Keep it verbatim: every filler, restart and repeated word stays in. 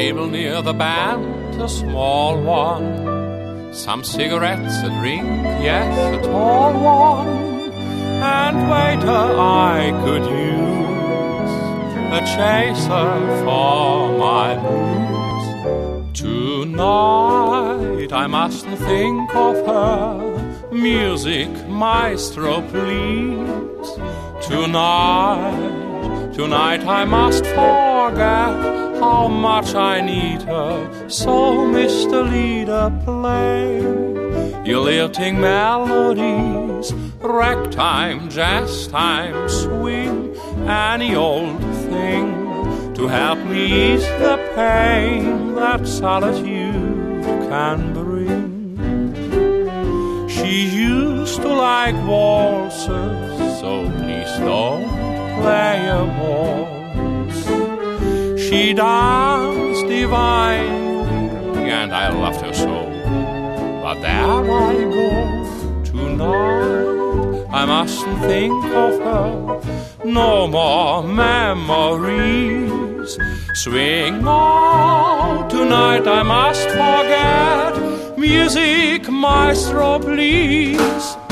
table near the band, a small one. Some cigarettes, a drink, yes, a tall one. And waiter, I could use a chaser for my blues. Tonight I mustn't think of her. Music, maestro, please. Tonight, tonight I must forget how much I need her. So, Mister Leader, play your lilting melodies, ragtime, jazz time, swing, any old thing to help me ease the pain that solitude can bring. She used to like waltzes, so please don't play a waltz. She danced divinely, and I loved her so. But there I go tonight, I mustn't think of her. No more memories. Swing on, tonight I must forget. Music, maestro, please.